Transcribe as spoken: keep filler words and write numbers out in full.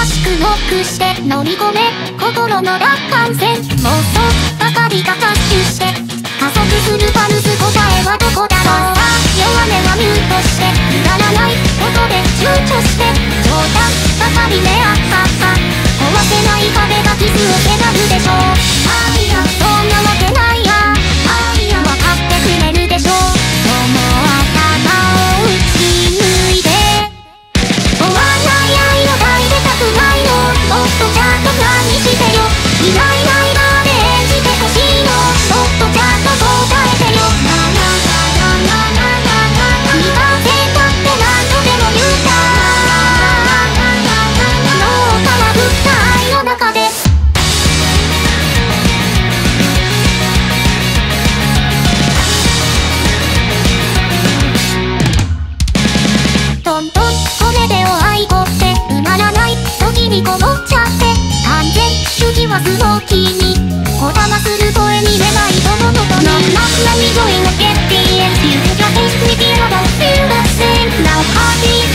しくノックして飲み込め心の楽観線妄想ばかりが合集して加速するパルス答えはどこだろうさ弱音はミュートしてくだらないことで躊躇して冗談ばかりねあっはっは壊せない壁が傷をせがるでしょうあいやそんなわけないやあいやわかってくれるでしょうその頭を打ち抜いて終わらない愛の抱いてたくないのもっとちゃんと何してよいないいないまで演じてほしいのもっとちゃんと答えてよななななななななにかせたって何度でも言うた脳をからぶった愛の中でトントンこれでお愛子って埋まらない時にこもっちゃって完全主義はスモーキーにこだまする声に寝ないとのことの Not let me join the get the end You think your face with you don't feel the same Now heartbeat